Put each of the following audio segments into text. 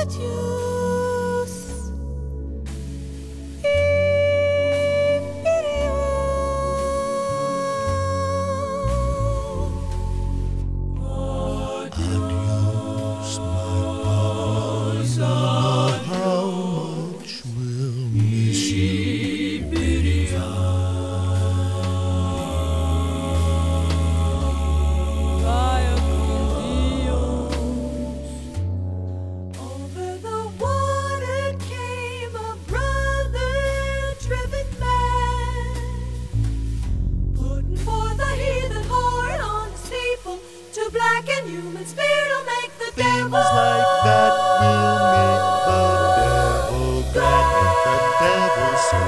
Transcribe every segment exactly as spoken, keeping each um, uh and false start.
Human spirit will make the Things devil. like that will make the devil glad, make the devil so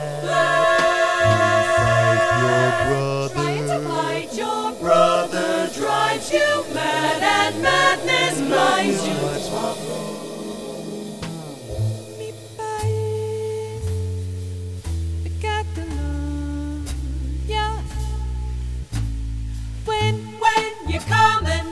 glad. Trying to You fight fight your your brother, brother drives you mad, and madness blinds you. Mi país, Catalunya. When, when you're coming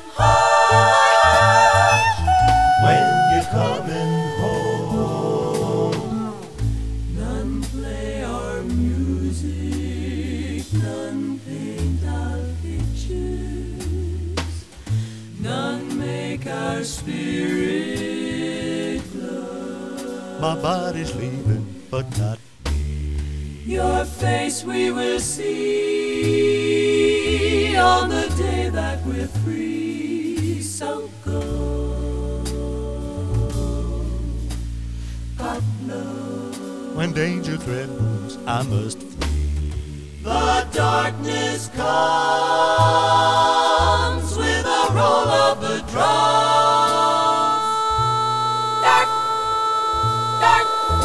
home, when you're coming home. none play our music, none paint our pictures, none make our spirit glow. My body's leaving, but not Your face we will see on the day that we're free. So go, Pablo. when danger threatens. I must flee. The darkness comes with a roll of the drums. Dark, dark.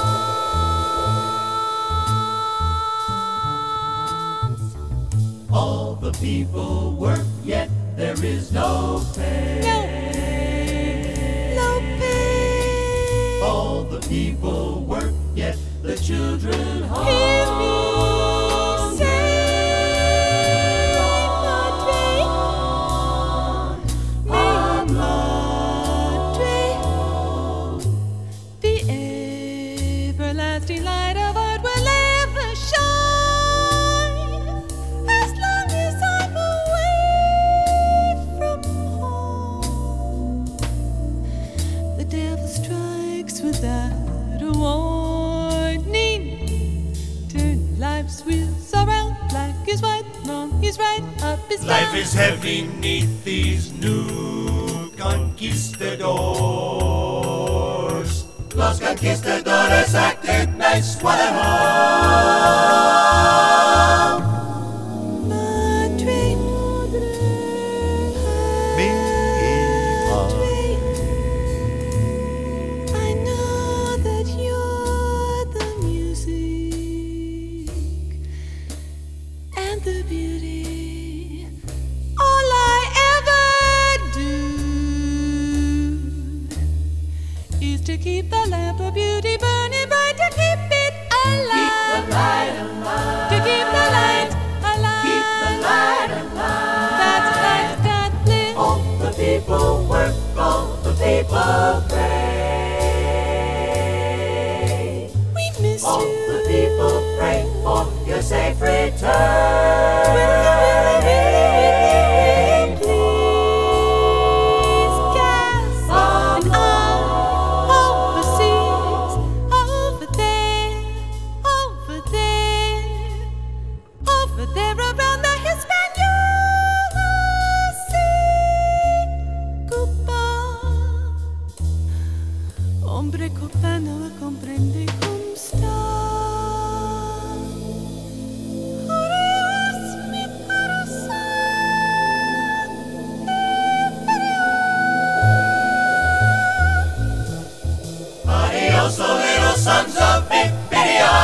All the people work, yet there is no pay. No, no pay. All the people work, yet the children hungry. Hear me say, Madre, the everlasting light of art will ever shine as long as I'm away from home. The devil strikes without a warning. Turn life's wheels around, black is white, wrong is right, up is down. Life is heavy neath these new conquistadors. Los conquistadores acted nice while at home. Madre, Me, I know that you're the music and the beauty. All I ever do is to keep the lamp of beauty burning bright, to keep it alive. Keep the light alive. To keep the light alive. Keep the light alive. That's life, that bliss. All the people work, all the people pray. We miss all you. All the people pray for your safe return. Will you really, really, really, really please cast an eye overseas, over there, over there, over there around the Hispaniola Sea. Cuba, hombre cubano comprende cómo está. Adiós, mi corazón inferior. Adiós, oh little sons of Vipidia.